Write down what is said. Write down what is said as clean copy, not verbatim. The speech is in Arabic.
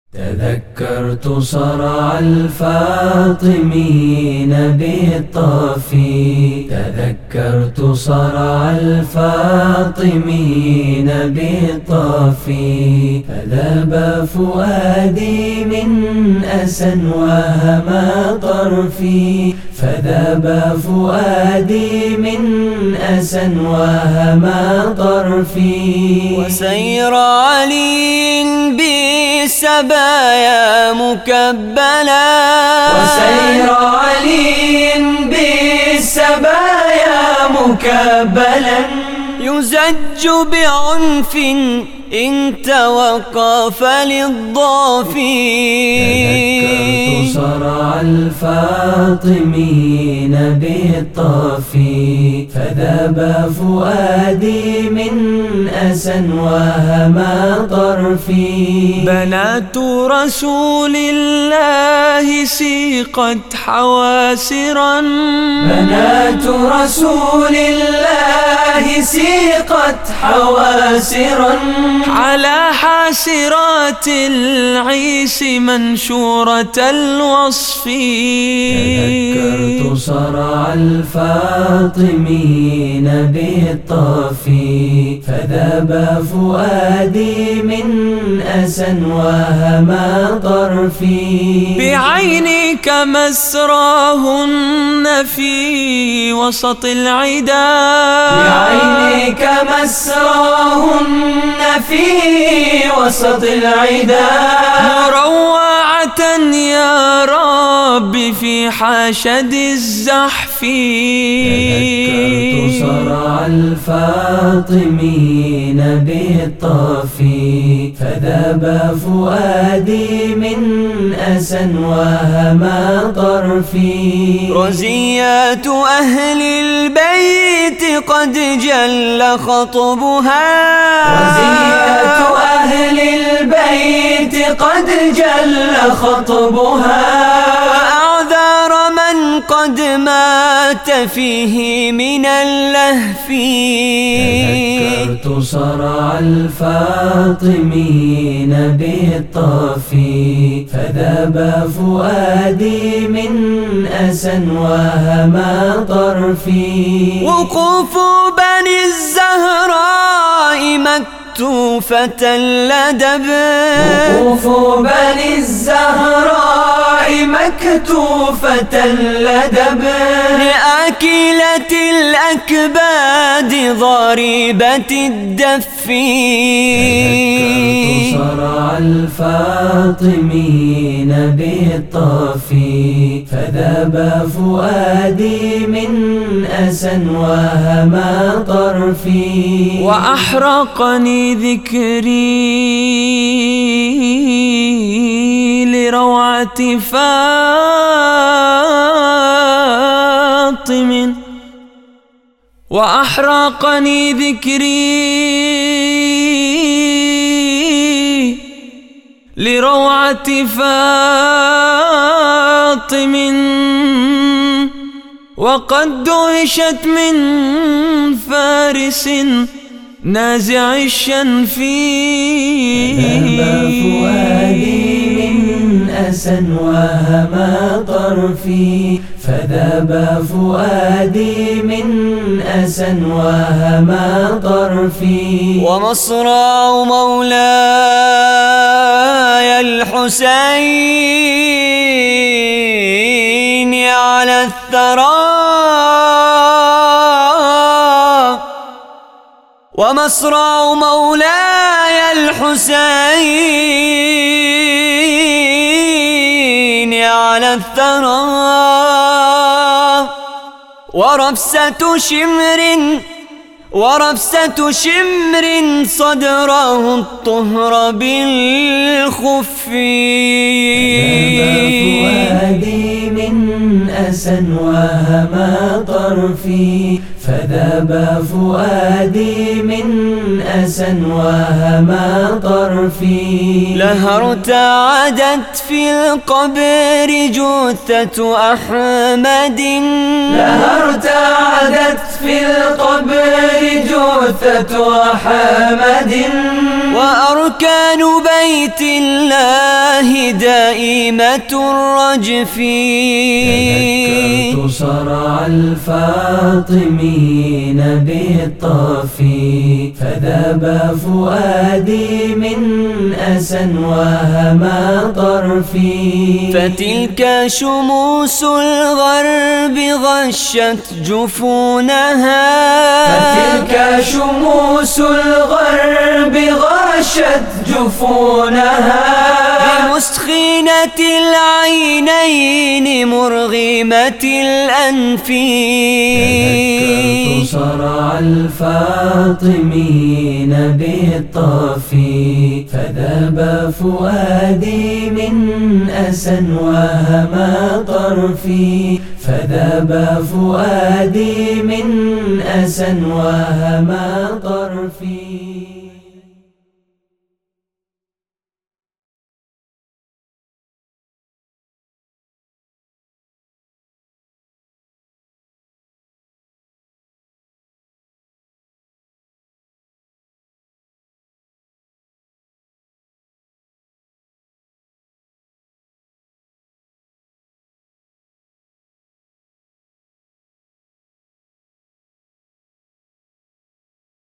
تذكرت صرع الفاطمين بالطافي، تذكرت صرع الفاطمين بالطافي، فذاب فؤادي من أسى وهما طرفي، فذاب فؤادي من أسى وهما طرفي، وسير علي بالسبايا مكبلا، وسير علي بالسبايا مكبلا، يزج بعنف إن توقف للضافي. تذكرت صرع الفاطمين بالطافي، فذاب فؤادي من أسى وهما طرفي، بنات رسول الله سيقت حواسرا، بنات رسول الله سيقت حواسرا، على حاسرات العيس منشورة الوصف. تذكرت صرع الفاطمين بالطافي، فذاب فؤادي من أسى وهما طرفي، بعينك مسراهن في وسط العدا، بعينك مسراهن في وسط العدا، مروعة يا رب في حاشد الزحف. تذكرت صرع الفاطمين بالطافي، فذاب فؤادي من أسى وهما طرفي، رزيات أهل البيت قد جل خطبها، رزيات أهل البيت قد جل خطبها، وأعذار من قد مات فيه من اللهف. تذكرت صرع الفاطمين بالطافي، فذاب فؤادي من أسى وهما طرفي، وقوف بني الزهراء مكتوفة اللدب، وقوف بني الزهراء مكتوفة اللدب، لآكلة الأكباد ضريبة الدف. تذكرت صرع الفاطمين بالطافي، فذاب فؤادي من أسى وهما طرفي، وأحرقني ذكري لروعة فاطم، وأحرقني ذكري لروعة فاطم، وقد دهشت من فارس نازع الشنف. فذاب فؤادي من أسى وهما طرفي، فذاب فؤادي من أسى وهما طرفي، ومصرع مولاي الحسين على الثرى، ومصرع مولاي الحسين على الثرى، ورفسة شمر صدره الطهر بالخف. فذاب فؤادي من أسى وهما طرفي، فذاب فؤادي من أسى وهما طرفي، لها ارتعدت في القبر جثة أحمد، لها ارتعدت في القبر جثة أحمد، وأركان بيت الله الله دائمة الرجف. تذكرت صرع الفاطمين بالطفي، فذاب فؤادي من أسى وهما طرفي. فتلك شموس الغرب غشت جفونها، فتلك شموس الغرب غشت جفونها، بمسخنة العينين مرغمة الأنف. تذكرت صرع الفاطمين بالطفي، فذاب فؤادي من أسى وهما طرفي. فذاب فؤادي من أسى وهما طرفي.